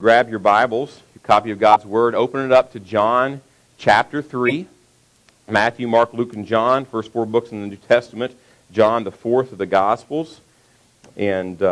Grab your Bibles, your copy of God's Word, open it up to John chapter 3. Matthew, Mark, Luke, and John, first four books in the New Testament. John, the fourth of the Gospels. And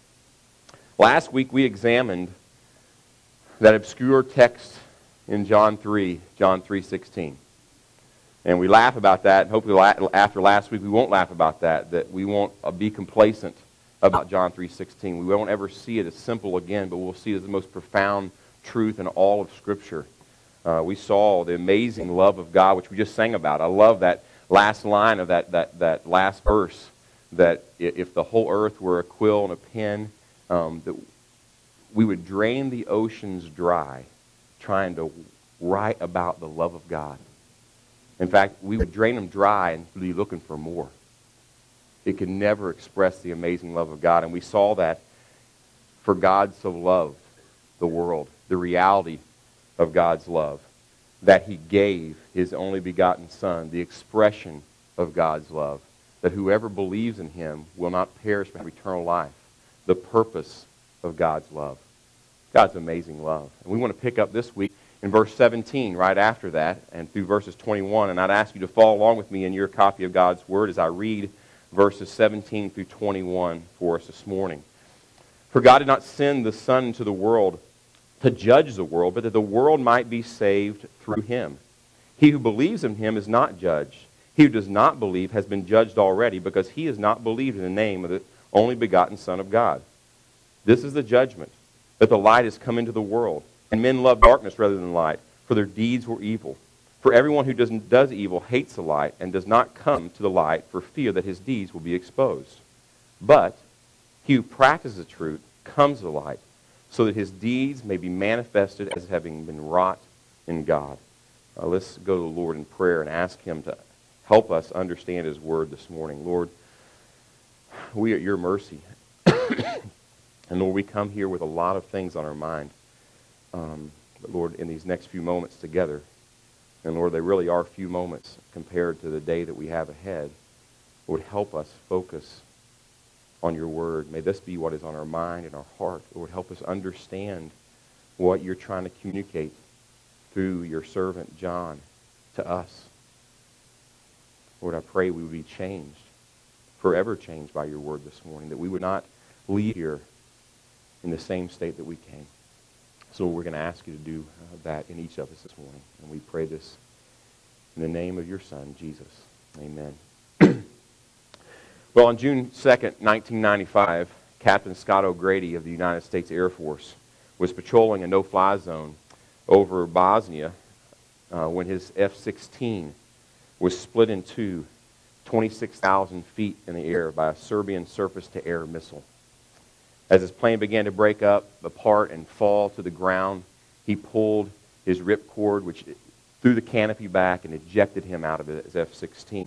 last week we examined that obscure text in John 3:16. And we laugh about that. Hopefully after last week we won't laugh about that we won't be complacent about John 3:16. We won't ever see it as simple again, but we'll see it as the most profound truth in all of Scripture. We saw the amazing love of God, which we just sang about. I love that last line of that last verse, that if the whole earth were a quill and a pen, that we would drain the oceans dry trying to write about the love of God. In fact, we would drain them dry and be looking for more. It could never express the amazing love of God. And we saw that for God so loved the world, the reality of God's love, that He gave His only begotten Son, the expression of God's love, that whoever believes in Him will not perish but have eternal life, the purpose of God's love, God's amazing love. And we want to pick up this week in verse 17, right after that, and through verses 21. And I'd ask you to follow along with me in your copy of God's Word as I read verses 17 through 21 for us this morning. For God did not send the Son into the world to judge the world, but that the world might be saved through Him. He who believes in Him is not judged. He who does not believe has been judged already, because he has not believed in the name of the only begotten Son of God. This is the judgment, that the light has come into the world, and men love darkness rather than light, for their deeds were evil. For everyone who does evil hates the light and does not come to the light for fear that his deeds will be exposed. But he who practices the truth comes to the light, so that his deeds may be manifested as having been wrought in God. Let's go to the Lord in prayer and ask Him to help us understand His Word this morning. Lord, we are at Your mercy. And Lord, we come here with a lot of things on our mind. But Lord, in these next few moments together, and Lord, they really are few moments compared to the day that we have ahead, Lord, help us focus on Your Word. May this be what is on our mind and our heart. Lord, help us understand what You're trying to communicate through Your servant John to us. Lord, I pray we would be changed, forever changed by Your Word this morning, that we would not leave here in the same state that we came. So we're going to ask You to do that in each of us this morning. And we pray this in the name of Your Son, Jesus. Amen. Well, on June 2nd, 1995, Captain Scott O'Grady of the United States Air Force was patrolling a no-fly zone over Bosnia when his F-16 was split in two, 26,000 feet in the air by a Serbian surface-to-air missile. As his plane began to break up apart and fall to the ground, he pulled his ripcord, which threw the canopy back and ejected him out of his F-16.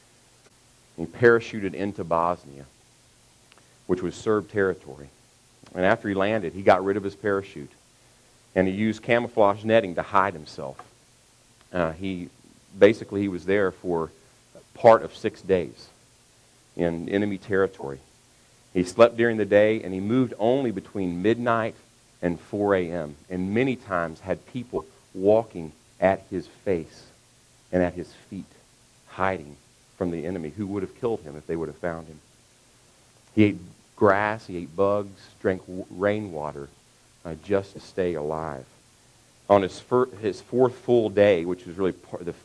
He parachuted into Bosnia, which was Serb territory. And after he landed, he got rid of his parachute, and he used camouflage netting to hide himself. He was there for part of 6 days in enemy territory. He slept during the day, and he moved only between midnight and 4 a.m., and many times had people walking at his face and at his feet, hiding from the enemy who would have killed him if they would have found him. He ate grass, he ate bugs, drank rainwater just to stay alive. On his fourth full day, which was really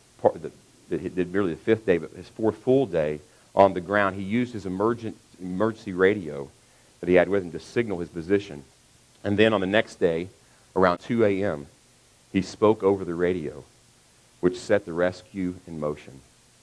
really the fifth day, but his fourth full day on the ground, he used his emergency radio that he had with him to signal his position. And then on the next day, around 2 a.m., he spoke over the radio, which set the rescue in motion.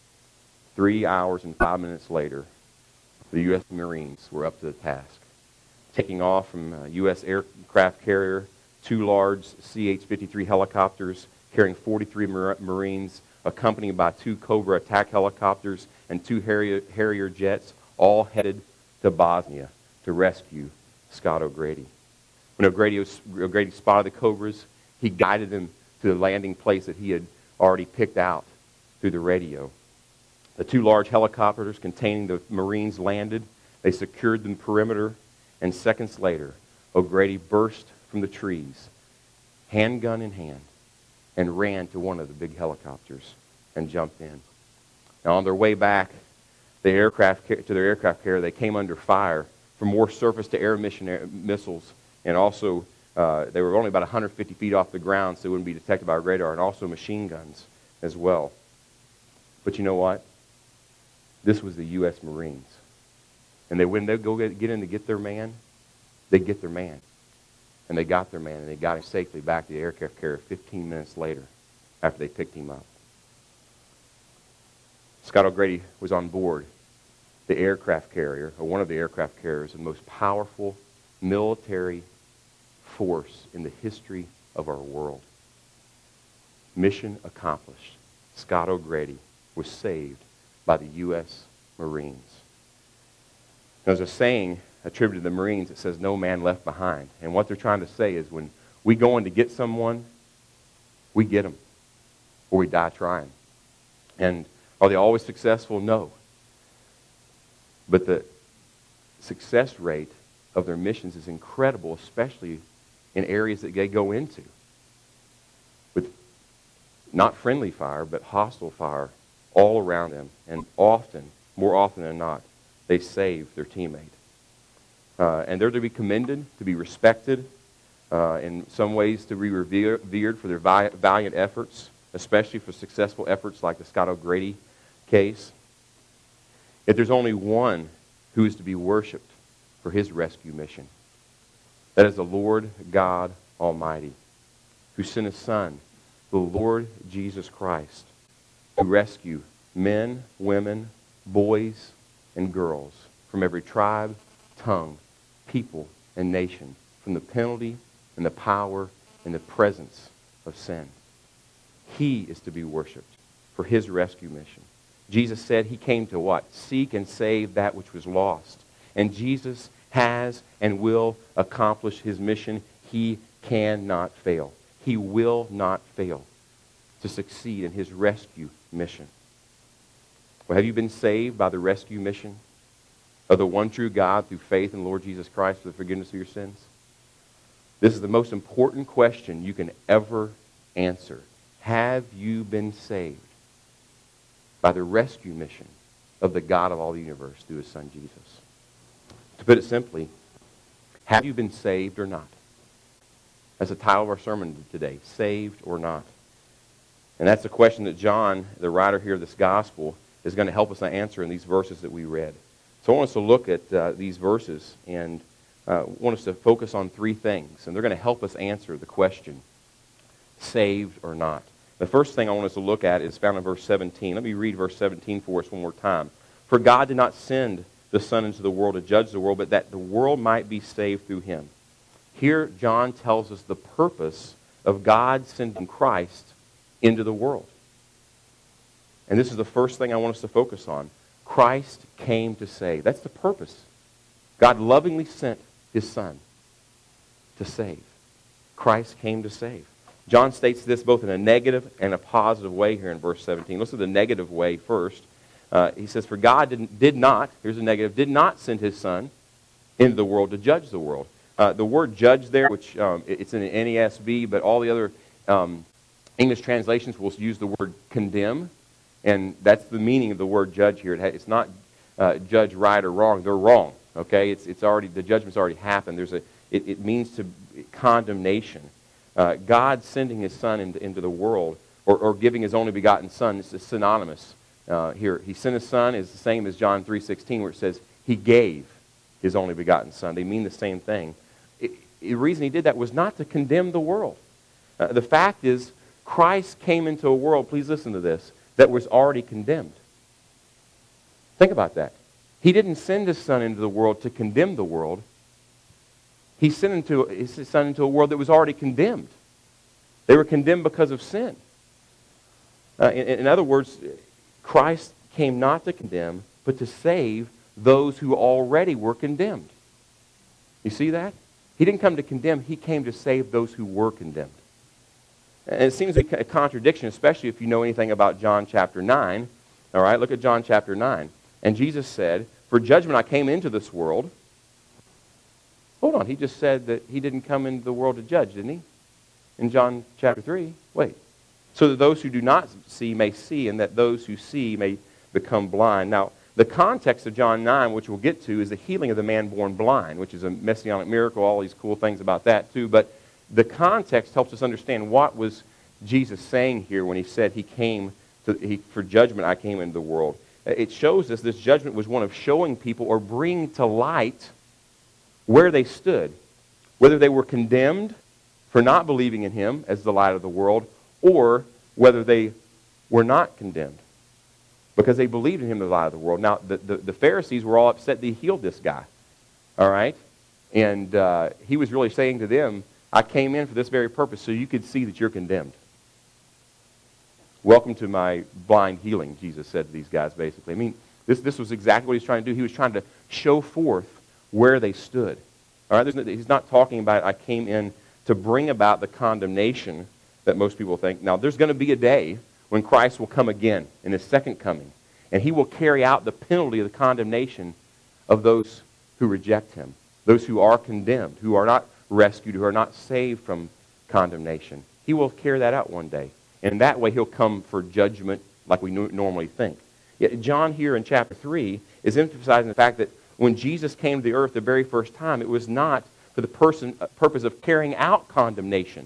3 hours and 5 minutes later, the U.S. Marines were up to the task, taking off from a U.S. aircraft carrier, 2 large CH-53 helicopters carrying 43 Marines, accompanied by 2 Cobra attack helicopters and 2 Harrier jets, all headed to Bosnia to rescue Scott O'Grady. When O'Grady spotted the Cobras, he guided them to the landing place that he had already picked out through the radio. The 2 large helicopters containing the Marines landed. They secured the perimeter, and seconds later, O'Grady burst from the trees, handgun in hand, and ran to one of the big helicopters and jumped in. Now, on their way back to their aircraft carrier, they came under fire from more surface-to-air missiles, and also they were only about 150 feet off the ground, so they wouldn't be detected by radar, and also machine guns as well. But you know what? This was the U.S. Marines. And when they go get in to get their man, they get their man. And they got their man, and they got him safely back to the aircraft carrier 15 minutes later after they picked him up. Scott O'Grady was on board the aircraft carrier, or one of the aircraft carriers, the most powerful military force in the history of our world. Mission accomplished. Scott O'Grady was saved by the U.S. Marines. There's a saying attributed to the Marines that says, "No man left behind." And what they're trying to say is when we go in to get someone, we get them, or we die trying. And are they always successful? No. But the success rate of their missions is incredible, especially in areas that they go into, with not friendly fire, but hostile fire all around them. And often, more often than not, they save their teammate. And they're to be commended, to be respected, in some ways to be revered for their valiant efforts, especially for successful efforts like the Scott O'Grady case. Yet there's only one who is to be worshipped for his rescue mission. That is the Lord God Almighty, who sent his Son, the Lord Jesus Christ, to rescue men, women, boys, and girls from every tribe, tongue, people, and nation, from the penalty and the power and the presence of sin. He is to be worshipped for his rescue mission. Jesus said he came to what? Seek and save that which was lost. And Jesus has and will accomplish his mission. He cannot fail. He will not fail to succeed in his rescue mission. Well, have you been saved by the rescue mission of the one true God through faith in the Lord Jesus Christ for the forgiveness of your sins? This is the most important question you can ever answer. Have you been saved by the rescue mission of the God of all the universe through his Son Jesus? To put it simply, have you been saved or not? That's the title of our sermon today, saved or not. And that's the question that John, the writer here of this gospel, is going to help us answer in these verses that we read. So I want us to look at these verses and want us to focus on three things. And they're going to help us answer the question, saved or not. The first thing I want us to look at is found in verse 17. Let me read verse 17 for us one more time. For God did not send the Son into the world to judge the world, but that the world might be saved through him. Here, John tells us the purpose of God sending Christ into the world. And this is the first thing I want us to focus on. Christ came to save. That's the purpose. God lovingly sent his Son to save. Christ came to save. John states this both in a negative and a positive way here in verse 17. Let's look at the negative way first. He says, for God did not, here's a negative, did not send his Son into the world to judge the world. The word judge there, which it's in the NASB, but all the other English translations will use the word condemn, and that's the meaning of the word judge here. It's not judge right or wrong. They're wrong. Okay, it's already, the judgment's already happened. It means to condemnation. God sending his Son into the world, or giving his only begotten Son, this is synonymous here. He sent his Son is the same as John 3:16, where it says he gave his only begotten Son. They mean the same thing. The reason he did that was not to condemn the world. The fact is, Christ came into a world, please listen to this, that was already condemned. Think about that. He didn't send his Son into the world to condemn the world. He sent his Son into a world that was already condemned. They were condemned because of sin. In other words, Christ came not to condemn, but to save those who already were condemned. You see that? He didn't come to condemn, he came to save those who were condemned. And it seems a contradiction, especially if you know anything about John chapter 9. All right, look at John chapter 9. And Jesus said, for judgment I came into this world. What hold on, he just said that he didn't come into the world to judge, didn't he? In John chapter 3. Wait. So that those who do not see may see, and that those who see may become blind. Now, the context of John 9, which we'll get to, is the healing of the man born blind, which is a messianic miracle, all these cool things about that too. But the context helps us understand what was Jesus saying here when he said he came for judgment, I came into the world. It shows us this judgment was one of showing people or bringing to light where they stood, whether they were condemned for not believing in him as the light of the world, or whether they were not condemned because they believed in him as the light of the world. Now, the Pharisees were all upset that he healed this guy, all right? And he was really saying to them, I came in for this very purpose so you could see that you're condemned. Welcome to my blind healing, Jesus said to these guys, basically. I mean, this was exactly what he was trying to do. He was trying to show forth where they stood. All right? He's not talking about, I came in to bring about the condemnation that most people think. Now, there's going to be a day when Christ will come again in his second coming, and he will carry out the penalty of the condemnation of those who reject him, those who are condemned, who are not rescued, who are not saved from condemnation. He will carry that out one day. And that way he'll come for judgment like we normally think. Yet John here in chapter 3 is emphasizing the fact that when Jesus came to the earth the very first time, it was not for the purpose of carrying out condemnation,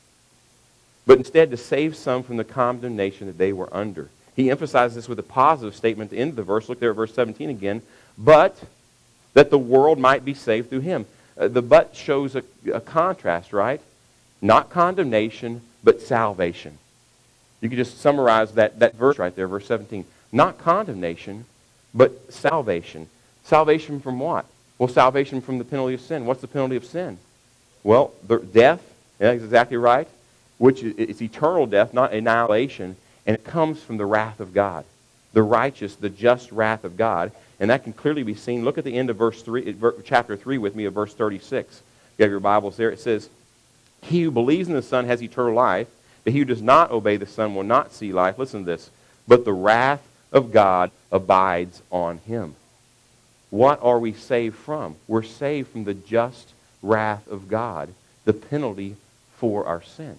but instead to save some from the condemnation that they were under. He emphasizes this with a positive statement at the end of the verse. Look there at verse 17 again. But that the world might be saved through him. The but shows a contrast, right? Not condemnation, but salvation. You could just summarize that verse right there, verse 17. Not condemnation, but salvation. Salvation from what? Well, salvation from the penalty of sin. What's the penalty of sin? Well, death. Yeah, that's exactly right. Which is eternal death, not annihilation. And it comes from the wrath of God. The righteous, the just wrath of God. And that can clearly be seen. Look at the end of chapter 3 with me of verse 36. You have your Bibles there. It says, he who believes in the Son has eternal life, but he who does not obey the Son will not see life. Listen to this. But the wrath of God abides on him. What are we saved from? We're saved from the just wrath of God, the penalty for our sin.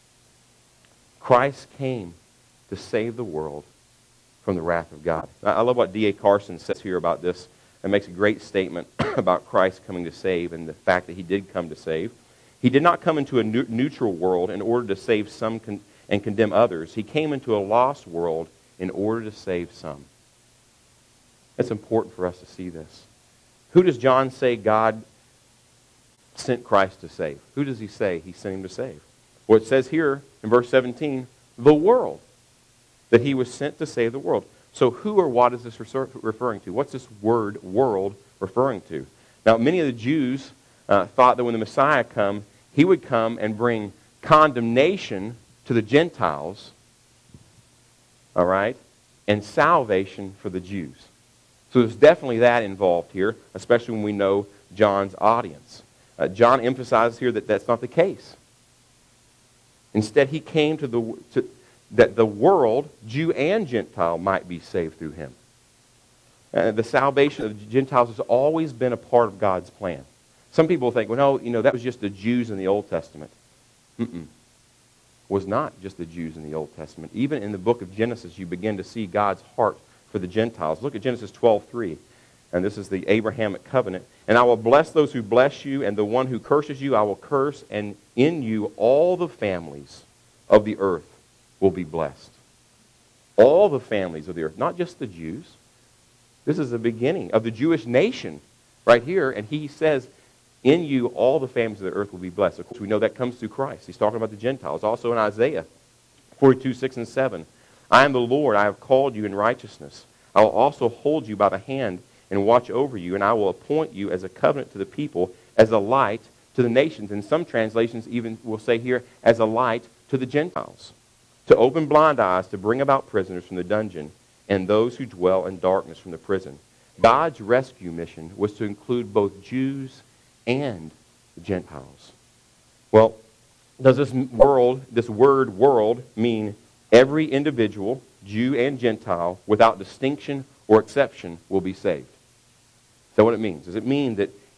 Christ came to save the world from the wrath of God. I love what D.A. Carson says here about this. It makes a great statement about Christ coming to save and the fact that he did come to save. He did not come into a neutral world in order to save some and condemn others. He came into a lost world in order to save some. It's important for us to see this. Who does John say God sent Christ to save? Who does he say he sent him to save? Well, it says here in verse 17, the world, that he was sent to save the world. So who or what is this referring to? What's this word world referring to? Now, many of the Jews thought that when the Messiah come, he would come and bring condemnation to the Gentiles, all right, and salvation for the Jews. So there's definitely that involved here, especially when we know John's audience. John emphasizes here that that's not the case. Instead, he came that the world, Jew and Gentile, might be saved through him. The salvation of the Gentiles has always been a part of God's plan. Some people think, well, no, that was just the Jews in the Old Testament. Was not just the Jews in the Old Testament. Even in the book of Genesis, you begin to see God's heart for the Gentiles. Look at Genesis 12:3. And this is the Abrahamic covenant. And I will bless those who bless you, and the one who curses you I will curse, and in you all the families of the earth will be blessed. All the families of the earth, not just the Jews. This is the beginning of the Jewish nation right here. And he says, in you all the families of the earth will be blessed. Of course, we know that comes through Christ. He's talking about the Gentiles. Also in Isaiah 42:6-7. I am the Lord, I have called you in righteousness. I will also hold you by the hand and watch over you, and I will appoint you as a covenant to the people, as a light to the nations. And some translations even will say here, as a light to the Gentiles. To open blind eyes, to bring about prisoners from the dungeon, and those who dwell in darkness from the prison. God's rescue mission was to include both Jews and the Gentiles. Well, does this word world, mean every individual, Jew and Gentile, without distinction or exception, will be saved? Is that what it means? Does it mean that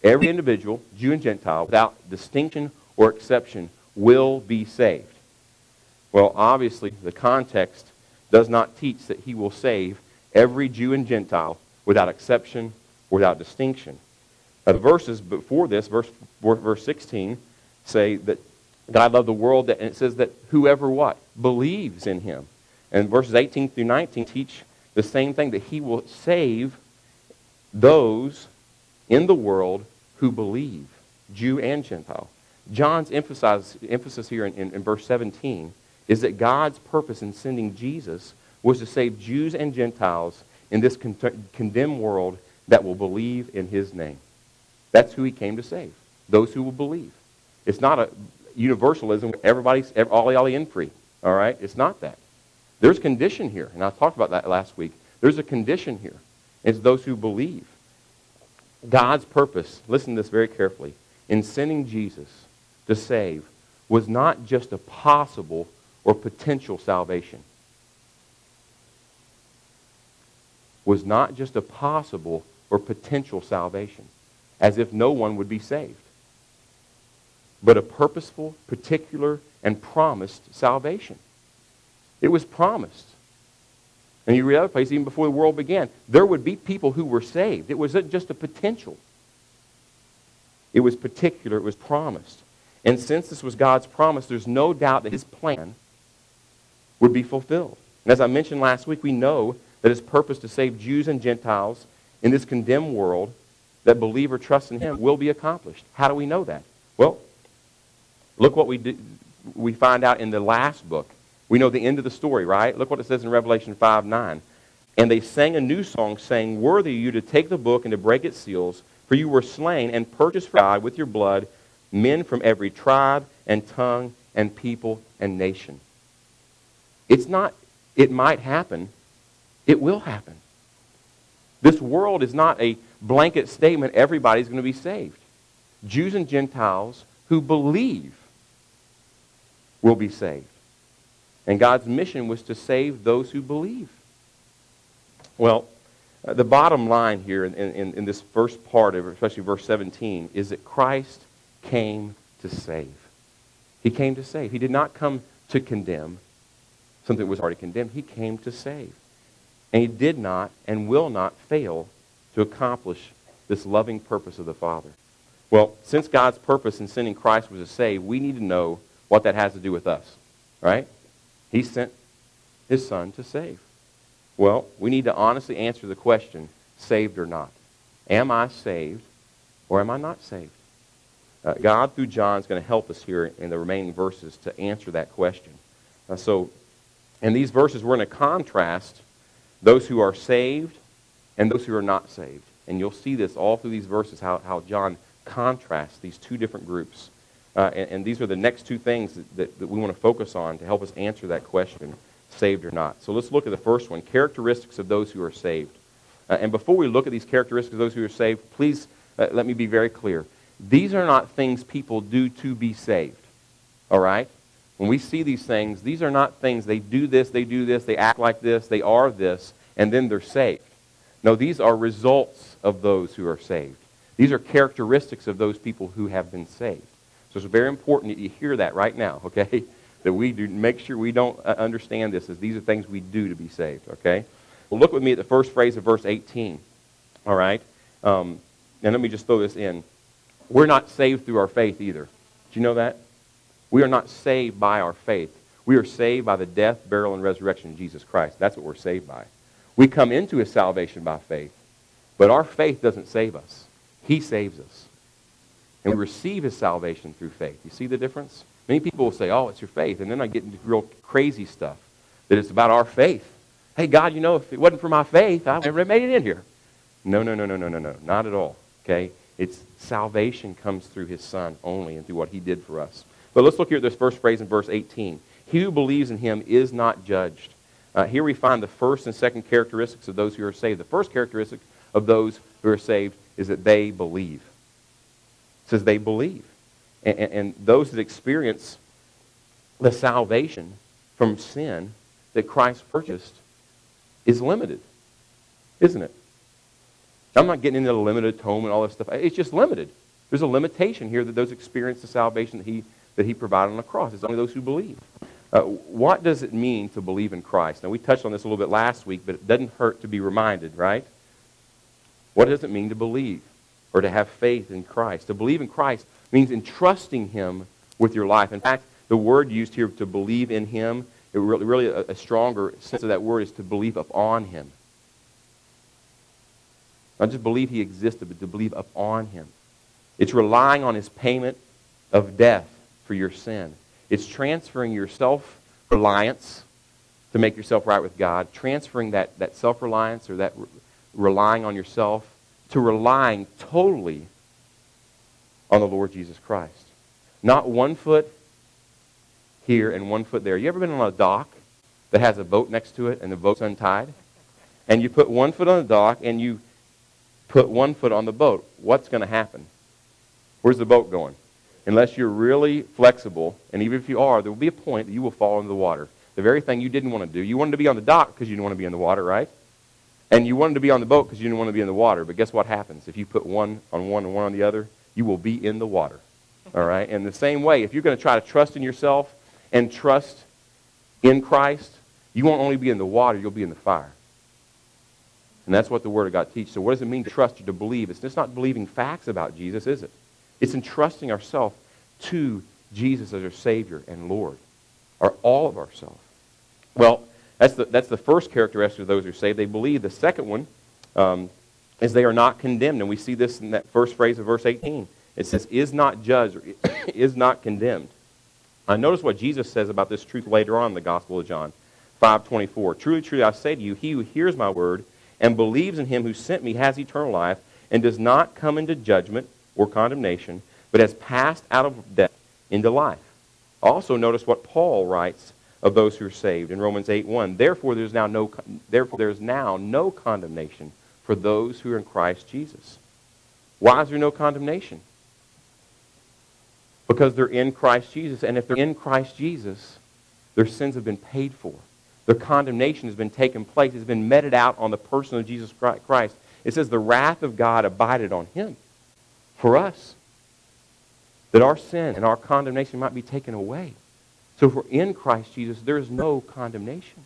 Every individual, Jew and Gentile, without distinction or exception, will be saved. Well, obviously, the context does not teach that he will save every Jew and Gentile without exception, without distinction. The verses before this, verse 16, say that God loved the world, and it says that whoever what? Believes in him. And verses 18 through 19 teach the same thing, that he will save those in the world who believe, Jew and Gentile. John's emphasis here in verse 17 is that God's purpose in sending Jesus was to save Jews and Gentiles in this condemned world that will believe in his name. That's who he came to save, those who will believe. It's not a universalism, everybody's all in free, all right? It's not that. There's condition here, and I talked about that last week. There's a condition here. It's those who believe. God's purpose, listen to this very carefully, in sending Jesus to save was not just a possible or potential salvation. Was not just a possible or potential salvation, as if no one would be saved, but a purposeful, particular, and promised salvation. It was promised. And you read other places, even before the world began, there would be people who were saved. It wasn't just a potential. It was particular. It was promised. And since this was God's promise, there's no doubt that his plan would be fulfilled. And as I mentioned last week, we know that his purpose to save Jews and Gentiles in this condemned world that believe or trust in him will be accomplished. How do we know that? Well, look what we find out in the last book. We know the end of the story, right? Look what it says in Revelation 5:9. And they sang a new song, saying, "Worthy are you to take the book and to break its seals, for you were slain and purchased for God with your blood men from every tribe and tongue and people and nation." It's not, it might happen. It will happen. This world is not a blanket statement, everybody's going to be saved. Jews and Gentiles who believe will be saved. And God's mission was to save those who believe. Well, the bottom line here in this first part of, especially verse 17, is that Christ came to save. He came to save. He did not come to condemn something that was already condemned. He came to save. And he did not and will not fail to accomplish this loving purpose of the Father. Well, since God's purpose in sending Christ was to save, we need to know what that has to do with us, right? He sent his Son to save. Well, we need to honestly answer the question, saved or not. Am I saved or am I not saved? God, through John, is going to help us here in the remaining verses to answer that question. So, in these verses, we're going to contrast those who are saved and those who are not saved. And you'll see this all through these verses, how John contrasts these two different groups. And these are the next two things that we want to focus on to help us answer that question, saved or not. So let's look at the first one, characteristics of those who are saved. And before we look at these characteristics of those who are saved, please let me be very clear. These are not things people do to be saved. All right? When we see these things, these are not things, they do this, they act like this, they are this, and then they're saved. No, these are results of those who are saved. These are characteristics of those people who have been saved. So it's very important that you hear that right now, okay? That we do make sure we don't understand this as these are things we do to be saved, okay? Well, look with me at the first phrase of verse 18, all right? And let me just throw this in. We're not saved through our faith either. Do you know that? We are not saved by our faith. We are saved by the death, burial, and resurrection of Jesus Christ. That's what we're saved by. We come into his salvation by faith, but our faith doesn't save us. He saves us. And we receive his salvation through faith. You see the difference? Many people will say, oh, it's your faith. And then I get into real crazy stuff, that it's about our faith. Hey, God, you know, if it wasn't for my faith, I never made it in here. No. Not at all. Okay? It's salvation comes through his Son only and through what he did for us. But let's look here at this first phrase in verse 18. He who believes in him is not judged. Here we find the first and second characteristics of those who are saved. The first characteristic of those who are saved is that they believe. It says they believe. And those that experience the salvation from sin that Christ purchased is limited, isn't it? I'm not getting into the limited atonement and all this stuff. It's just limited. There's a limitation here that those experience the salvation that he provided on the cross. It's only those who believe. What does it mean to believe in Christ? Now, we touched on this a little bit last week, but it doesn't hurt to be reminded, right? What does it mean to believe or to have faith in Christ? To believe in Christ means entrusting him with your life. In fact, the word used here to believe in him, really a stronger sense of that word is to believe upon him. Not just believe he existed, but to believe upon him. It's relying on his payment of death for your sin. It's transferring your self-reliance to make yourself right with God, transferring that self-reliance or that relying on yourself to relying totally on the Lord Jesus Christ. Not one foot here and one foot there. You ever been on a dock that has a boat next to it and the boat's untied? And you put one foot on the dock and you put one foot on the boat. What's going to happen? Where's the boat going? Unless you're really flexible, and even if you are, there will be a point that you will fall into the water. The very thing you didn't want to do. You wanted to be on the dock because you didn't want to be in the water, right? And you wanted to be on the boat because you didn't want to be in the water. But guess what happens? If you put one on one and one on the other, you will be in the water. All right? And the same way, if you're going to try to trust in yourself and trust in Christ, you won't only be in the water, you'll be in the fire. And that's what the Word of God teaches. So what does it mean to trust or to believe? It's just not believing facts about Jesus, is it? It's entrusting ourselves to Jesus as our Savior and Lord, or all of ourselves. Well, that's the first characteristic of those who are saved. They believe. The second one is they are not condemned. And we see this in that first phrase of verse 18. It says, is not judged, or is not condemned. Notice what Jesus says about this truth later on in the Gospel of John 5:24. Truly, truly, I say to you, he who hears my word and believes in him who sent me has eternal life and does not come into judgment or condemnation, but has passed out of death into life. Also, notice what Paul writes of those who are saved in Romans 8:1. Therefore, there is now no condemnation for those who are in Christ Jesus. Why is there no condemnation? Because they're in Christ Jesus. And if they're in Christ Jesus, their sins have been paid for. Their condemnation has been taken place. It's been meted out on the person of Jesus Christ. It says the wrath of God abided on him for us, that our sin and our condemnation might be taken away. So if we're in Christ Jesus, there is no condemnation.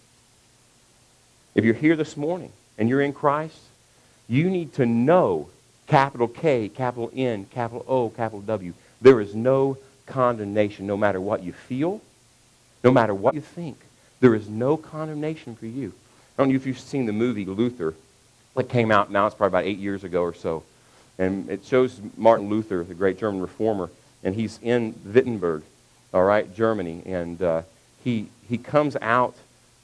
If you're here this morning and you're in Christ, you need to know, capital K, capital N, capital O, capital W, there is no condemnation, no matter what you feel, no matter what you think. There is no condemnation for you. I don't know if you've seen the movie Luther that came out now. It's probably about 8 years ago or so. And it shows Martin Luther, the great German reformer, and he's in Wittenberg, all right, Germany. And he comes out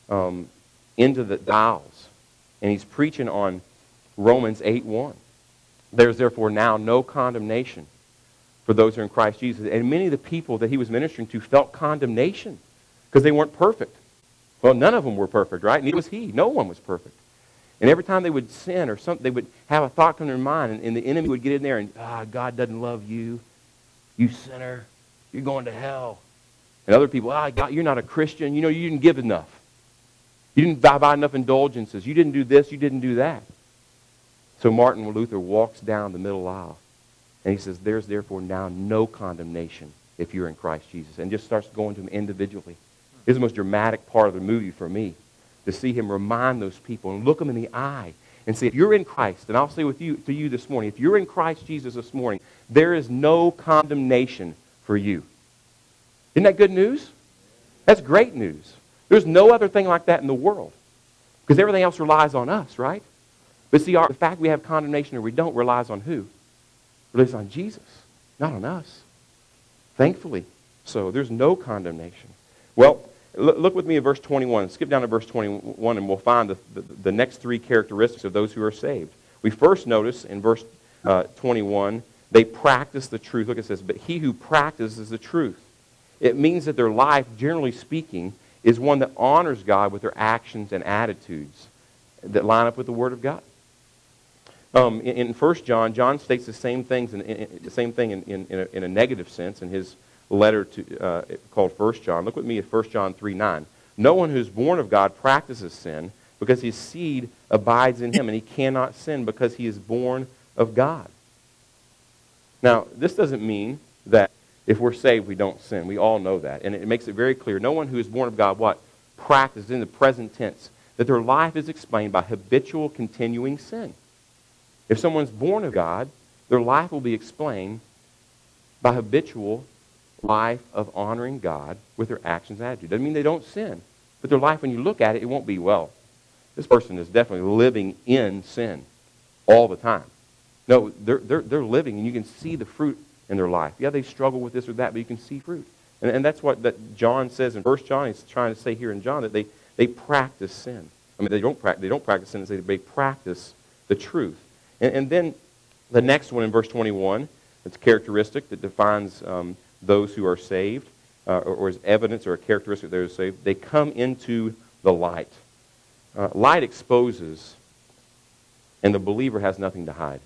into the Isles, and he's preaching on Romans 8:1. There's therefore now no condemnation for those who are in Christ Jesus. And many of the people that he was ministering to felt condemnation because they weren't perfect. Well, none of them were perfect, right? Neither was he. No one was perfect. And every time they would sin or something, they would have a thought come to their mind, and the enemy would get in there and, God doesn't love you. You sinner. You're going to hell. And other people, God, you're not a Christian. You know, you didn't give enough. You didn't buy enough indulgences. You didn't do this. You didn't do that. So Martin Luther walks down the middle aisle, and he says, there's therefore now no condemnation if you're in Christ Jesus. And just starts going to them individually. This is the most dramatic part of the movie for me, to see him remind those people and look them in the eye and say, if you're in Christ, and I'll say to you this morning, if you're in Christ Jesus this morning, there is no condemnation for you. Isn't that good news? That's great news. There's no other thing like that in the world, because everything else relies on us, right? But see, the fact we have condemnation or we don't relies on who? It relies on Jesus, not on us. Thankfully. So there's no condemnation. Well, look with me at verse 21. Skip down to verse 21 and we'll find the next three characteristics of those who are saved. We first notice in verse 21, they practice the truth. Look, it says, but he who practices the truth. It means that their life, generally speaking, is one that honors God with their actions and attitudes that line up with the Word of God. In 1 John, John states the same thing in a negative sense in his letter called 1 John. Look with me at 1 John 3:9. No one who is born of God practices sin, because his seed abides in him, and he cannot sin because he is born of God. Now, this doesn't mean that if we're saved, we don't sin. We all know that. And it makes it very clear. No one who is born of God, what? Practices in the present tense. That their life is explained by habitual, continuing sin. If someone's born of God, their life will be explained by habitual life of honoring God with their actions and attitude. Doesn't mean they don't sin. But their life, when you look at it, it won't be, well, this person is definitely living in sin all the time. No, they're living, and you can see the fruit in their life. Yeah, they struggle with this or that, but you can see fruit. And that's what that John says in 1 John. He's trying to say here in John that they practice sin. I mean, they don't practice sin. They practice the truth. And then the next one in verse 21, it's a characteristic that defines those who are saved, or is evidence or a characteristic that they're saved. They come into the light. Light exposes, and the believer has nothing to hide.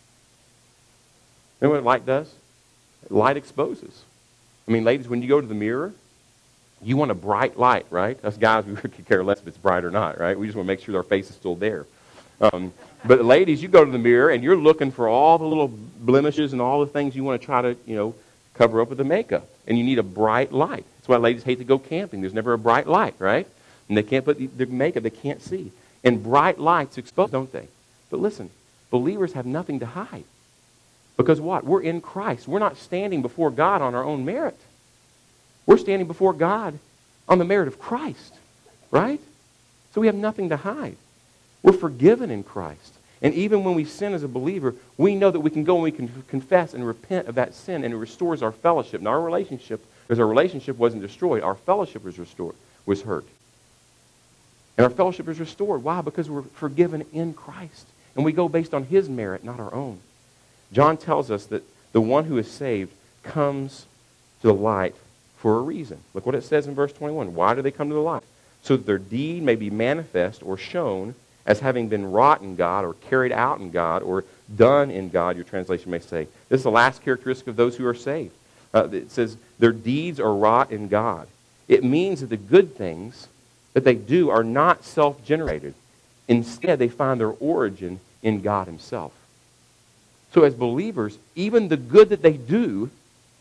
You know what light does? Light exposes. I mean, ladies, when you go to the mirror, you want a bright light, right? Us guys, we could care less if it's bright or not, right? We just want to make sure our face is still there. But ladies, you go to the mirror and you're looking for all the little blemishes and all the things you want to try to, cover up with the makeup. And you need a bright light. That's why ladies hate to go camping. There's never a bright light, right? And they can't put the makeup, they can't see. And bright lights expose, don't they? But listen, believers have nothing to hide. Because what? We're in Christ. We're not standing before God on our own merit. We're standing before God on the merit of Christ, right? So we have nothing to hide. We're forgiven in Christ. And even when we sin as a believer, we know that we can go and we can confess and repent of that sin, and it restores our fellowship. Not our relationship, because our relationship wasn't destroyed. Our fellowship was hurt. And our fellowship is restored. Why? Because we're forgiven in Christ. And we go based on His merit, not our own. John tells us that the one who is saved comes to the light for a reason. Look what it says in verse 21. Why do they come to the light? So that their deed may be manifest or shown as having been wrought in God or carried out in God or done in God, your translation may say. This is the last characteristic of those who are saved. It says their deeds are wrought in God. It means that the good things that they do are not self-generated. Instead, they find their origin in God Himself. So as believers, even the good that they do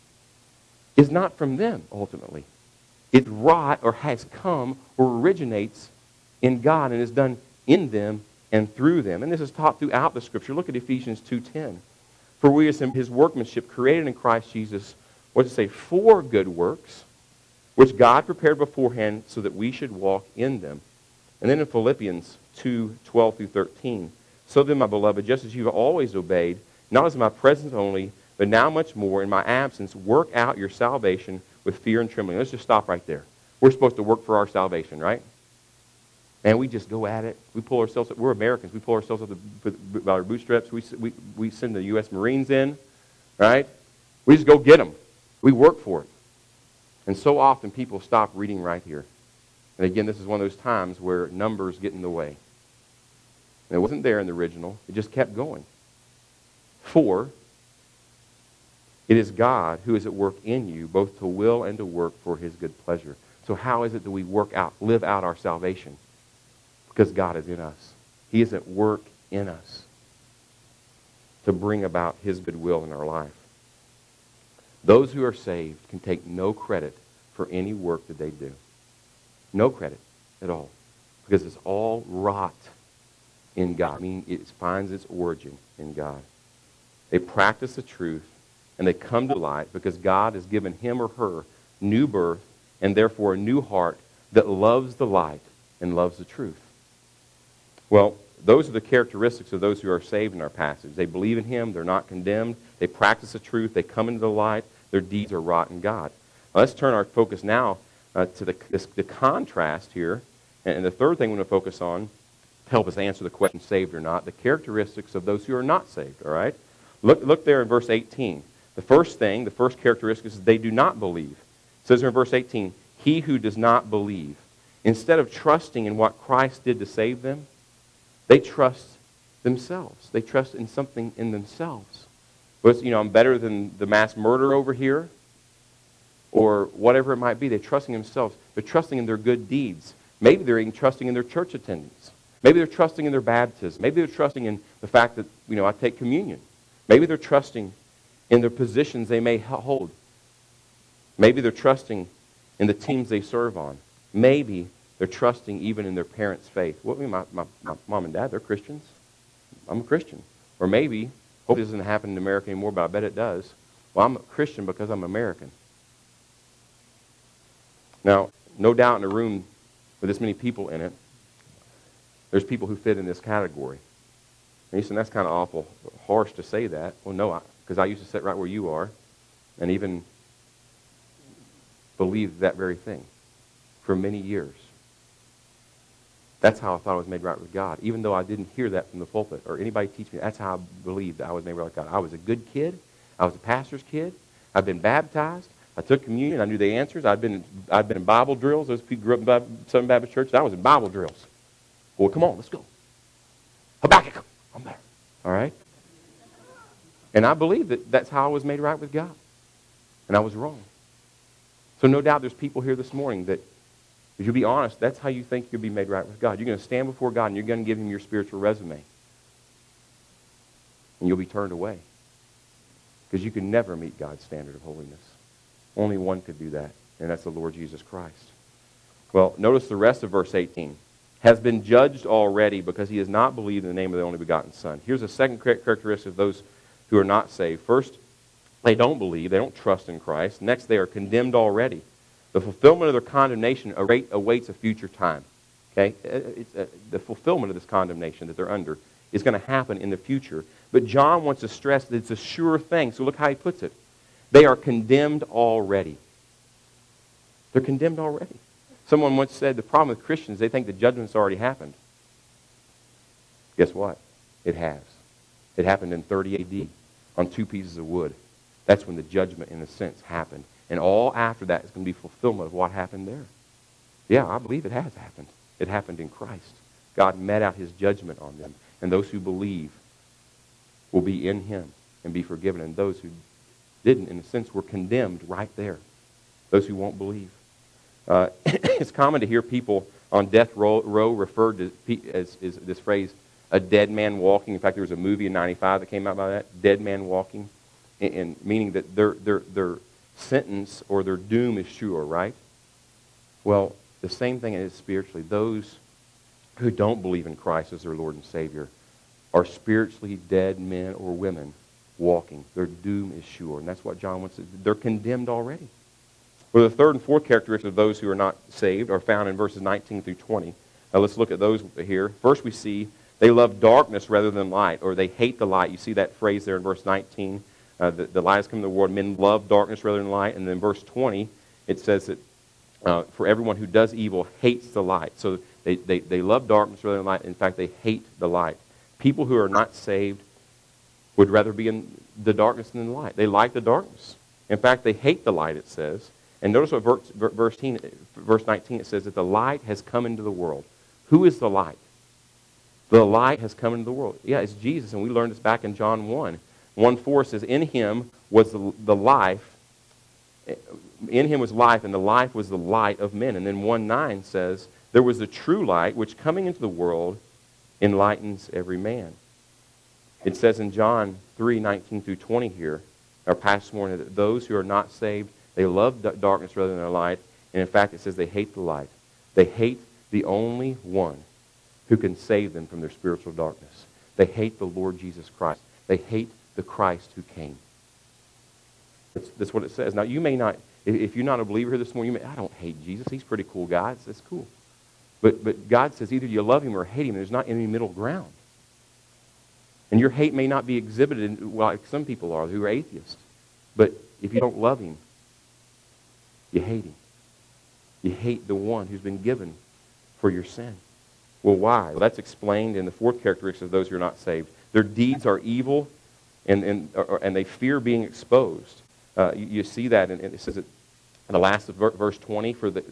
is not from them, ultimately. It's wrought or has come or originates in God and is done in them and through them. And this is taught throughout the Scripture. Look at Ephesians 2:10. For we are His workmanship, created in Christ Jesus, what does it say? For good works, which God prepared beforehand so that we should walk in them. And then in Philippians 2:12-13. So then, my beloved, just as you have always obeyed, not as in my presence only, but now much more in my absence, work out your salvation with fear and trembling. Let's just stop right there. We're supposed to work for our salvation, right? And we just go at it. We pull ourselves up. We're Americans. We pull ourselves up by our bootstraps. We send the U.S. Marines in, right? We just go get them. We work for it. And so often people stop reading right here. And again, this is one of those times where numbers get in the way. And it wasn't there in the original. It just kept going. For it is God who is at work in you, both to will and to work for His good pleasure. So how is it that we live out our salvation? Because God is in us. He is at work in us to bring about His good will in our life. Those who are saved can take no credit for any work that they do. No credit at all. Because it's all wrought in God. I mean, it finds its origin in God. They practice the truth, and they come to light because God has given him or her new birth, and therefore a new heart that loves the light and loves the truth. Well, those are the characteristics of those who are saved in our passage. They believe in Him. They're not condemned. They practice the truth. They come into the light. Their deeds are wrought in God. Now, let's turn our focus now to the contrast here. And the third thing we're going to focus on to help us answer the question, saved or not, the characteristics of those who are not saved, all right? Look there in verse 18. The first characteristic is they do not believe. It says there in verse 18, he who does not believe. Instead of trusting in what Christ did to save them, they trust themselves. They trust in something in themselves. But I'm better than the mass murderer over here, or whatever it might be. They're trusting themselves. They're trusting in their good deeds. Maybe they're even trusting in their church attendance. Maybe they're trusting in their baptism. Maybe they're trusting in the fact that, I take communion. Maybe they're trusting in the positions they may hold. Maybe they're trusting in the teams they serve on. Maybe they're trusting even in their parents' faith. Well, my mom and dad, they're Christians. I'm a Christian. Or maybe, hope this doesn't happen in America anymore, but I bet it does. Well, I'm a Christian because I'm American. Now, no doubt in a room with this many people in it, there's people who fit in this category. And you said, that's kind of awful harsh to say that. Well, no, because I used to sit right where you are and even believe that very thing for many years. That's how I thought I was made right with God. Even though I didn't hear that from the pulpit or anybody teach me, that's how I believed that I was made right with God. I was a good kid. I was a pastor's kid. I've been baptized. I took communion. I knew the answers. I'd been in Bible drills. Those people grew up in Southern Baptist Church. I was in Bible drills. Well, come on, let's go. Habakkuk, I'm there. All right? And I believe that that's how I was made right with God. And I was wrong. So no doubt there's people here this morning that, if you'll be honest, that's how you think you'll be made right with God. You're going to stand before God and you're going to give him your spiritual resume. And you'll be turned away. Because you can never meet God's standard of holiness. Only one could do that, and that's the Lord Jesus Christ. Well, notice the rest of verse 18. Has been judged already because he has not believed in the name of the only begotten Son. Here's a second characteristic of those who are not saved. First, they don't believe. They don't trust in Christ. Next, they are condemned already. The fulfillment of their condemnation awaits a future time. Okay? The fulfillment of this condemnation that they're under is going to happen in the future. But John wants to stress that it's a sure thing. So look how he puts it. They are condemned already. They're condemned already. Someone once said the problem with Christians, they think the judgment's already happened. Guess what? It has. It happened in 30 A.D. on 2 pieces of wood. That's when the judgment, in a sense, happened. And all after that is going to be fulfillment of what happened there. Yeah, I believe it has happened. It happened in Christ. God met out his judgment on them. And those who believe will be in him and be forgiven. And those who didn't, in a sense, were condemned right there. Those who won't believe. It's common to hear people on death row referred to as this phrase, a dead man walking. In fact, there was a movie in 95 that came out by that, Dead Man Walking, and meaning that their sentence or their doom is sure, right? Well, the same thing is spiritually. Those who don't believe in Christ as their Lord and Savior are spiritually dead men or women walking. Their doom is sure. And that's what John wants to do. They're condemned already. Well, the third and fourth characteristic of those who are not saved are found in verses 19 through 20. Now let's look at those here. First we see they love darkness rather than light, or they hate the light. You see that phrase there in verse 19. The light has come into the world. Men love darkness rather than light. And then in verse 20, it says that for everyone who does evil hates the light. So they love darkness rather than light. In fact, they hate the light. People who are not saved would rather be in the darkness than the light. They like the darkness. In fact, they hate the light, it says. And notice what verse 19, it says that the light has come into the world. Who is the light? The light has come into the world. Yeah, it's Jesus, and we learned this back in John 1. 1:4 says, in him was the life. In him was life, and the life was the light of men. And then 1:9 says, there was the true light, which coming into the world enlightens every man. It says in John 3:19 through 20 here, our passage morning, that those who are not saved, they love darkness rather than the light. And in fact, it says they hate the light. They hate the only one who can save them from their spiritual darkness. They hate the Lord Jesus Christ. They hate the Christ who came. That's what it says. Now, you may not, if you're not a believer here this morning, you may, I don't hate Jesus. He's a pretty cool guy. It's cool. But God says either you love him or hate him. There's not any middle ground. And your hate may not be exhibited like some people are who are atheists. But if you don't love him, you hate him. You hate the one who's been given for your sin. Well, why? Well, that's explained in the fourth characteristic of those who are not saved. Their deeds are evil, and they fear being exposed. You see that, and it says it in the last of verse 20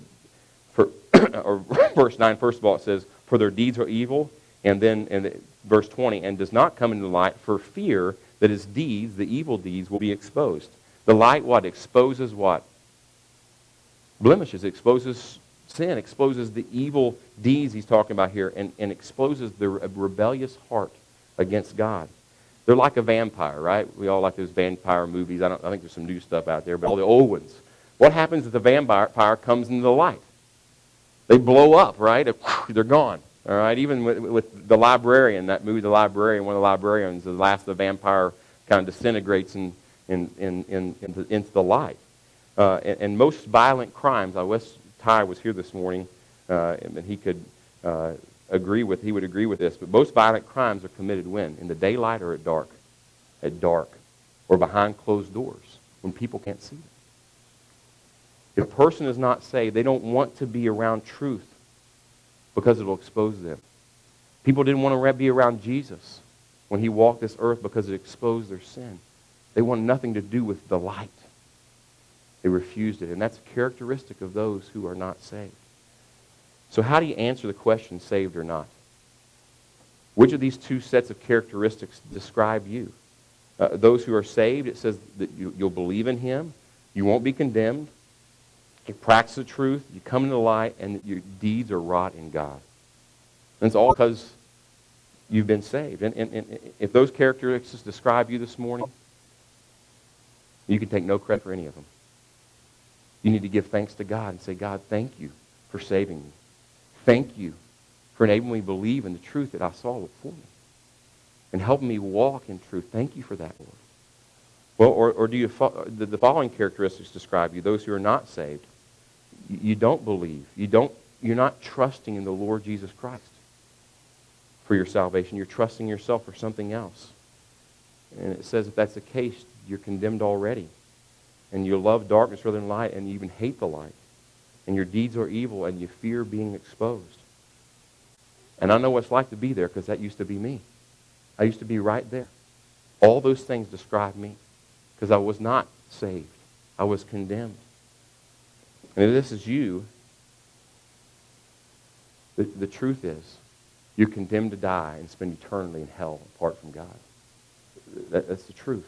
or verse 9. First of all, it says, "For their deeds are evil," and then in verse 20, "and does not come into the light for fear that his deeds, the evil deeds, will be exposed." The light what exposes what? Blemishes. It exposes sin, exposes the evil deeds he's talking about here, and exposes the rebellious heart against God. They're like a vampire, right? We all like those vampire movies. I think there's some new stuff out there, but all the old ones. What happens if the vampire comes into the light? They blow up, right? They're gone. All right, even with the librarian, that movie, The Librarian, one of the librarians, the last of the vampire kind of disintegrates into the light. And most violent crimes, I wish Ty was here this morning, and he could he would agree with this, but most violent crimes are committed when? In the daylight or at dark? At dark. Or behind closed doors, when people can't see them. If a person is not saved, they don't want to be around truth because it will expose them. People didn't want to be around Jesus when he walked this earth because it exposed their sin. They want nothing to do with the light. They refused it, and that's a characteristic of those who are not saved. So how do you answer the question, saved or not? Which of these two sets of characteristics describe you? Those who are saved, it says that you'll believe in him, you won't be condemned, you practice the truth, you come into the light, and your deeds are wrought in God. And it's all because you've been saved. And if those characteristics describe you this morning, you can take no credit for any of them. You need to give thanks to God and say, God, thank you for saving me. Thank you for enabling me to believe in the truth that I saw before me. And helping me walk in truth. Thank you for that, Lord. Well, or do the following characteristics describe you? Those who are not saved. You don't believe. You're not trusting in the Lord Jesus Christ for your salvation. You're trusting yourself for something else. And it says if that's the case, you're condemned already. And you love darkness rather than light, and you even hate the light. And your deeds are evil, and you fear being exposed. And I know what it's like to be there, because that used to be me. I used to be right there. All those things describe me, because I was not saved. I was condemned. And if this is you, the truth is, you're condemned to die and spend eternity in hell apart from God. That's the truth.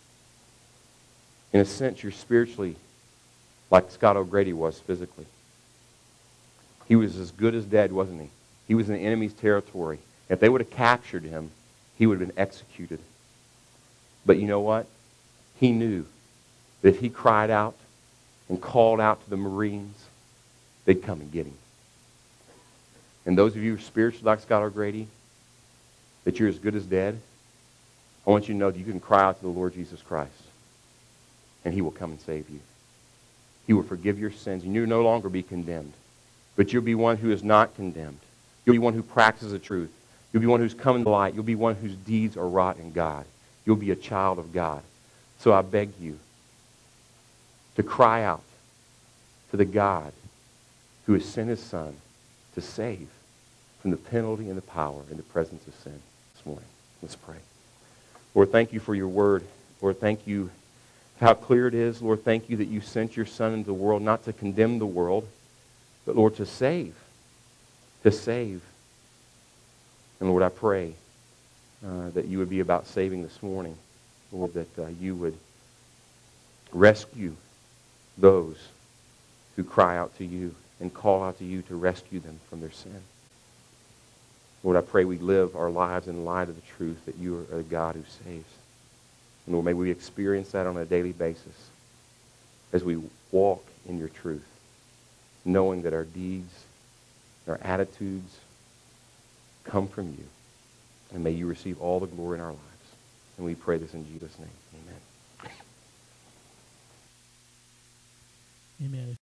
In a sense, you're spiritually like Scott O'Grady was physically. He was as good as dead, wasn't he? He was in the enemy's territory. If they would have captured him, he would have been executed. But you know what? He knew that if he cried out and called out to the Marines, they'd come and get him. And those of you who are spiritually like Scott O'Grady, that you're as good as dead, I want you to know that you can cry out to the Lord Jesus Christ, and he will come and save you. He will forgive your sins, and you'll no longer be condemned. But you'll be one who is not condemned. You'll be one who practices the truth. You'll be one who's come in the light. You'll be one whose deeds are wrought in God. You'll be a child of God. So I beg you to cry out to the God who has sent his Son to save from the penalty and the power and the presence of sin this morning. Let's pray. Lord, thank you for your word. Lord, thank you for how clear it is. Lord, thank you that you sent your Son into the world not to condemn the world, but, Lord, to save. To save. And, Lord, I pray that you would be about saving this morning. Lord, that you would rescue those who cry out to you and call out to you to rescue them from their sin. Lord, I pray we live our lives in light of the truth that you are a God who saves. And Lord, may we experience that on a daily basis as we walk in your truth, knowing that our deeds, our attitudes come from you. And may you receive all the glory in our lives. And we pray this in Jesus' name. Amen. Amen.